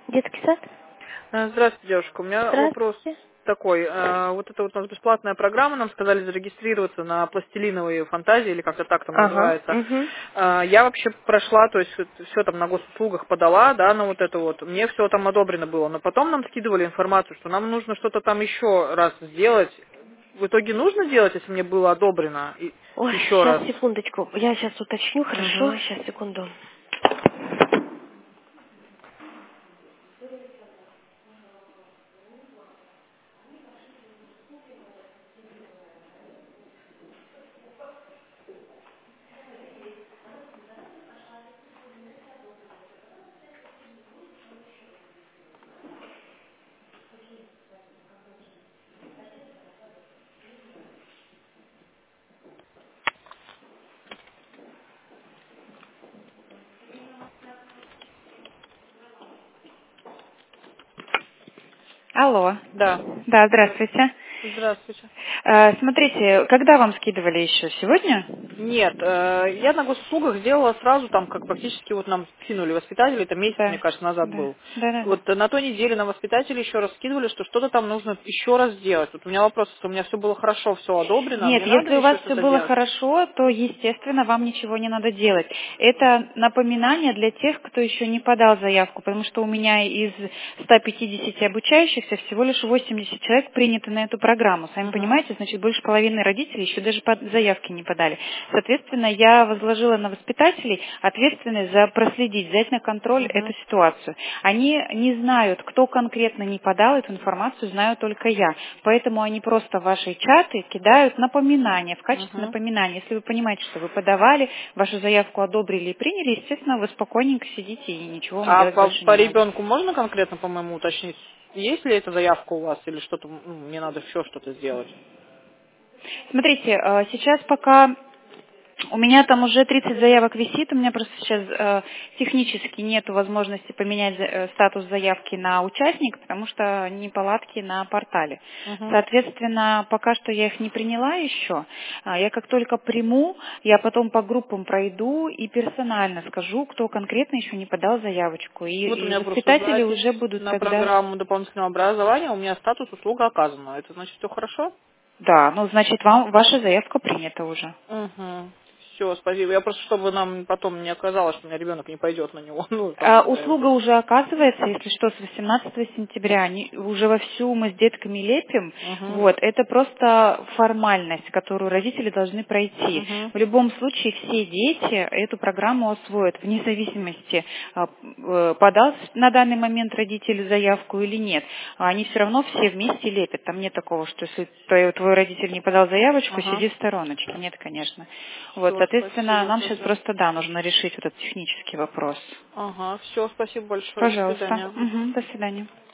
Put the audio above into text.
Детский сад? Здравствуйте, девушка. У меня вопрос Здравствуйте. такой. Вот это вот у нас бесплатная программа, нам сказали зарегистрироваться на пластилиновые фантазии, или как-то так там Ага. называется. Угу. Я вообще прошла, то есть все там на госуслугах подала, да, на вот это вот. Мне все там одобрено было. Но потом нам скидывали информацию, что нам нужно что-то там еще раз сделать. В итоге нужно делать, если мне было одобрено Ой, еще сейчас, раз? секундочку. Я сейчас уточню, хорошо? Угу. Сейчас, секунду. Алло. Да. Да, здравствуйте. Здравствуйте. Смотрите, когда вам скидывали еще? Сегодня? Нет, я на госуслугах сделала сразу, там, как практически вот нам кинули воспитатели, это месяц, мне Да. кажется, назад Да. был. Да, да, да. Вот на той неделе на воспитатели еще раз скидывали, что что-то там нужно еще раз сделать. Вот у меня вопрос, если у меня все было хорошо, все одобрено, Нет, мне надо если у вас еще все что-то было делать? хорошо, то, естественно, вам ничего не надо делать. Это напоминание для тех, кто еще не подал заявку, потому что у меня из 150 обучающихся всего лишь 80 человек приняты на эту программу. Сами Угу, понимаете, значит, больше половины родителей еще даже заявки не подали. Соответственно, я возложила на воспитателей ответственность за проследить, взять на контроль эту угу, ситуацию. Они не знают, кто конкретно не подал эту информацию, знаю только я. Поэтому они просто в ваши чаты кидают напоминания, в качестве угу. напоминания. Если вы понимаете, что вы подавали, вашу заявку одобрили и приняли, естественно, вы спокойненько сидите и ничего вам А делать по, больше по не надо. ребенку можно конкретно, по-моему, уточнить, есть ли эта заявка у вас или что-то, мне надо еще что-то сделать? Смотрите, сейчас пока у меня там уже 30 заявок висит, у меня просто сейчас технически нет возможности поменять статус заявки на участник, потому что неполадки на портале. Угу. Соответственно, пока что я их не приняла еще. Я как только приму, я потом по группам пройду и персонально скажу, кто конкретно еще не подал заявочку. Вот у И меня просто воспитатели запись уже будут на тогда... программу дополнительного образования, у меня статус услуга оказана. Это значит все хорошо? Да, ну значит, ваша заявка принята уже. Угу. Все, спасибо. Я просто, чтобы нам потом не оказалось, что у меня ребенок не пойдет на него. Ну, там, не дай Услуга бог. уже оказывается, если что, с 18 сентября. Уже вовсю мы с детками лепим. Угу. Вот. Это просто формальность, которую родители должны пройти. Угу. В любом случае все дети эту программу освоят, вне зависимости, подал на данный момент родитель заявку или нет. Они все равно все вместе лепят. Там нет такого, что если твой родитель не подал заявочку, Ага. сиди в стороночке. Нет, конечно. Вот, Все, соответственно, спасибо нам сейчас тогда. просто, да, нужно решить вот этот технический вопрос. Ага. Все, спасибо большое. До Пожалуйста. свидания. Мгм. До свидания.